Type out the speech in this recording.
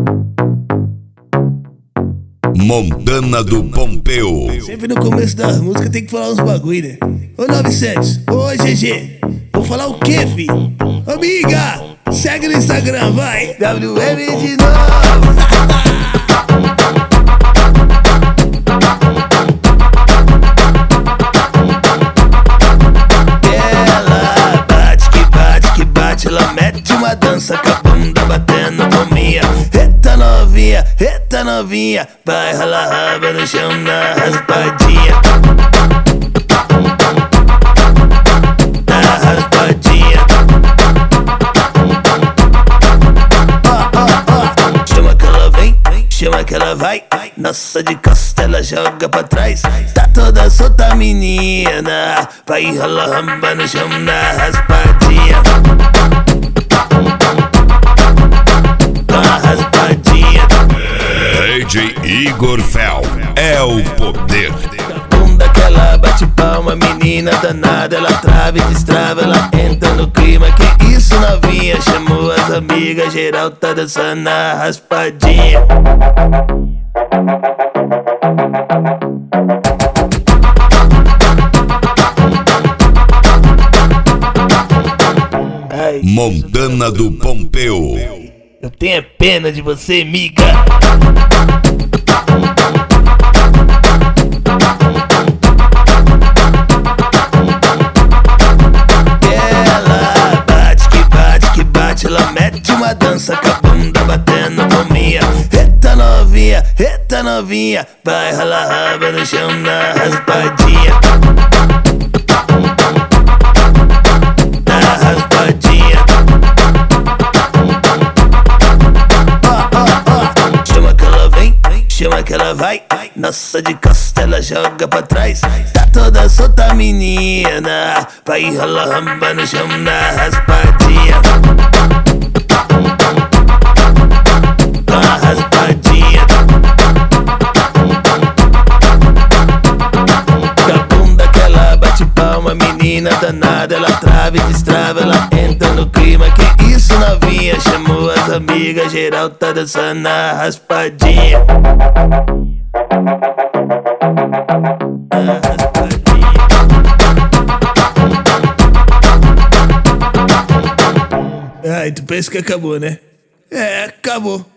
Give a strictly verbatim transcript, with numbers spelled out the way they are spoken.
Montana do Pompeu. Sempre no começo da música tem que falar uns bagulho, né? Ô novecentos, ô G G, vou falar o quê, fi? Amiga, segue no Instagram, vai! W M de novo! Ela bate que bate que bate, ela mete uma dança com a bunda batendo palminha. Eita novinha, eita novinha, vai ralar raba no chão na raspadinha. Na raspadinha. Ó, ó, ó, chama que ela vem, chama que ela vai. Nossa, de costa ela joga pra trás. Tá toda solta menina, vai ralar raba no chão na raspadinha. D J Igor Fel é o poder. Bunda que ela bate palma, menina danada, ela trava e destrava, ela entra no clima. Que isso novinha, chamou as amigas, geral tá dançando na raspadinha. Ai, Montana do Pompeu. eu tenho pena de você, miga. Ela bate que bate que bate, ela mete uma dança com a bunda batendo palminha. Eita novinha, eita novinha, vai ralar raba no chão na raspadinha. Na raspadinha. Chama que ela vem, chama que ela vai. Nossa, de costa ela joga pra trás. Tá toda solta menina, vai rolar ramba no chão na raspadinha. Na raspadinha. Com a bunda que ela bate palma, menina danada, ela trava e destrava, ela entra no clima. Que isso novinha, chamou as amigas, geral tá dançando na raspadinha. Na raspadinha. Ai, tu pensa que acabou, né? É, acabou.